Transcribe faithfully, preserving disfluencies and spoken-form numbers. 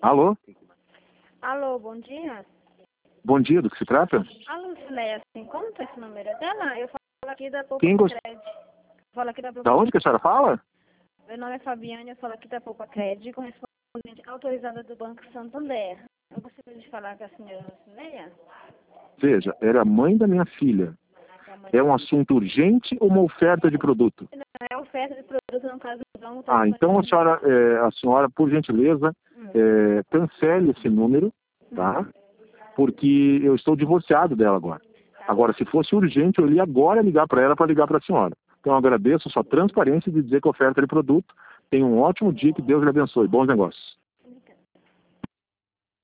Alô? Alô, bom dia. Bom dia, do que se trata? A Lucileia se encontra esse número dela? Eu falo aqui da Poupa Quem gost... Crédito. Falo aqui da Poupa Da onde que a senhora fala? Meu nome é Fabiane, eu falo aqui da Poupa Crédito, correspondente autorizada do Banco Santander. Eu gostaria de falar com a senhora Lucileia. Veja, era a mãe da minha filha. É um assunto urgente ou uma oferta de produto? É oferta de produto, no caso do banco. Ah, então a senhora, é, a senhora por gentileza, é, cancele esse número, tá? Porque eu estou divorciado dela agora. Agora, se fosse urgente, eu ia agora ligar para ela para ligar para a senhora. Então, eu agradeço a sua transparência de dizer que a oferta de produto. Tenha um ótimo dia, que Deus lhe abençoe. Bons negócios.